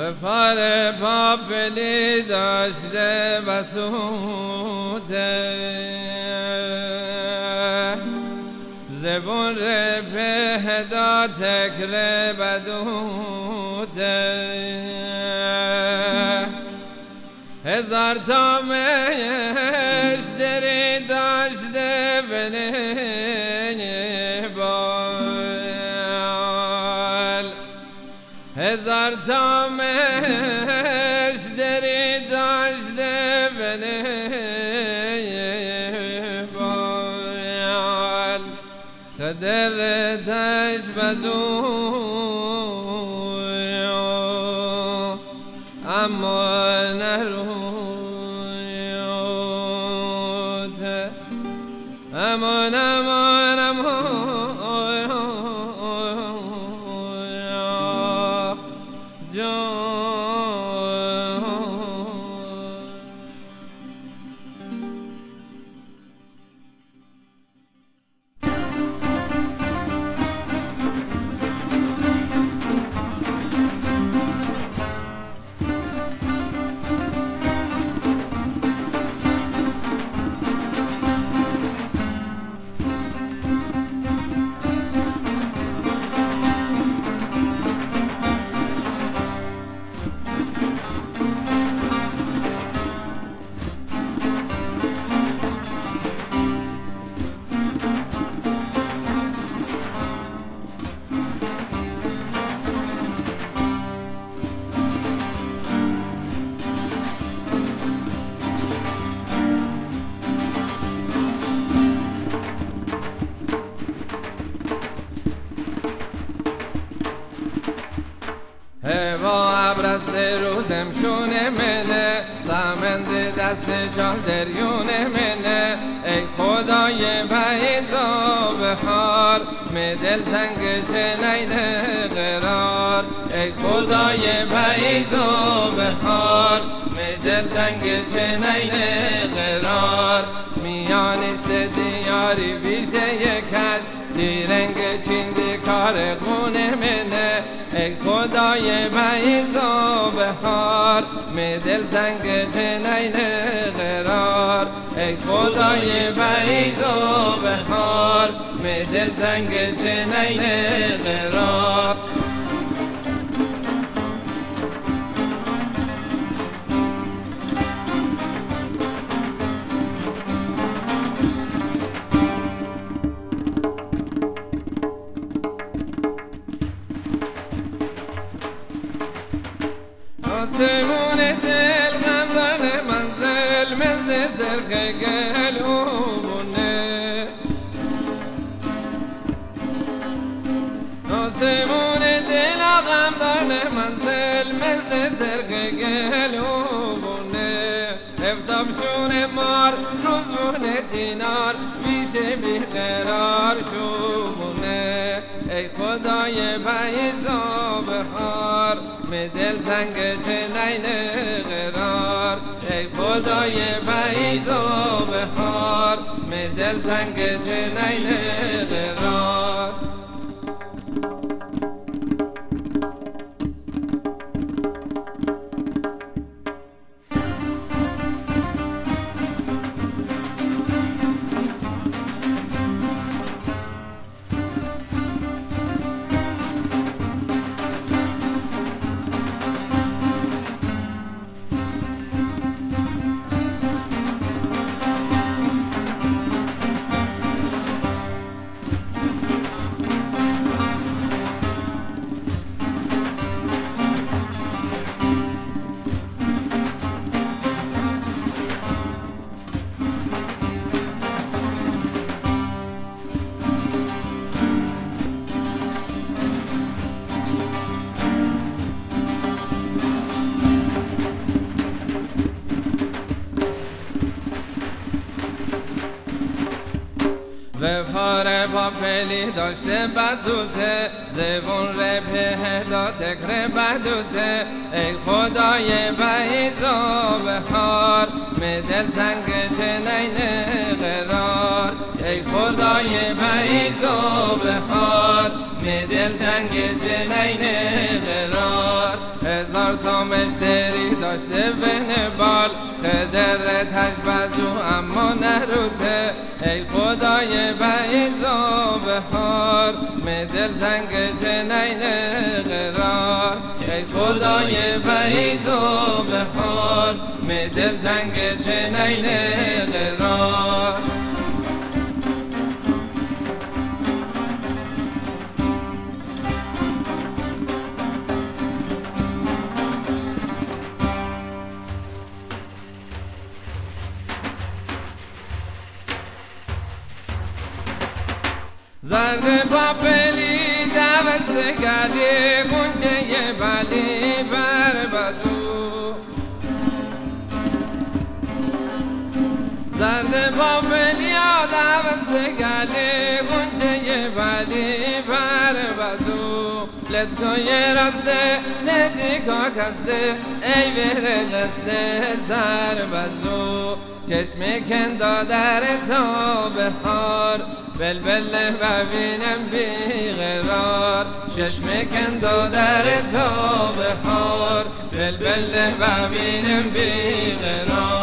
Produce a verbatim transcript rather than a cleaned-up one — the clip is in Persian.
به فر پاپلی داشته بسوده زبون رفه تکره بدوده هزار تا مشتری داشته ولی بال هزار تا مشتری داشته ولی بال تدردش بدوی اما نرویت امان امان امان جان هوا ابرست روزم شونه منه سمند دست جال دریونه منه ای خدای بعید و بخار می دل تنگ جنین قرار ای خدای بعید و بخار می دل تنگ جنین قرار میانی دیاری ویژه یکت دیرنگ چیندی کار خونه منه ای خدای بعید و بهار می دل تنگ جنین قرار ای خدای بعید و بهار می دل تنگ جنین قرار آسمون دل غمدان منزل مثل زرق گلونه آسمون دل غمدان منزل مثل زرق گلونه افتاب شون مار روزمون دینار میشه بیقرار شونه ای خدای بعید و بهار می دل تنگ جنین قرار ای خدای بعید و بهار می دل تنگ جنین قرار به فار پاپلی داشته بسوده زبون رپه دا تکره بدوده ای خدای بعید و بهار می دل تنگ جنین قرار ای خدای بعید و بهار می دل تنگ جنین قرار هزار تا دری داشته به نبال خدر تشبزو اما نروده ای خدای بعید و بهار می دل تنگ جنین قرار ای خدای بعید و بهار می دل تنگ جنین قرار زرد پاپلی دوستگلی گنجه بلی بر بدو زرد پاپلی دوستگلی گنجه بلی بر بدو لدگاه راسته لدگاه کسته ای بره قسته زر بدو چشم کندا در تا بهار بلبل ببینم بیقرار چشم کندا در تا بهار بلبل ببینم بیقرار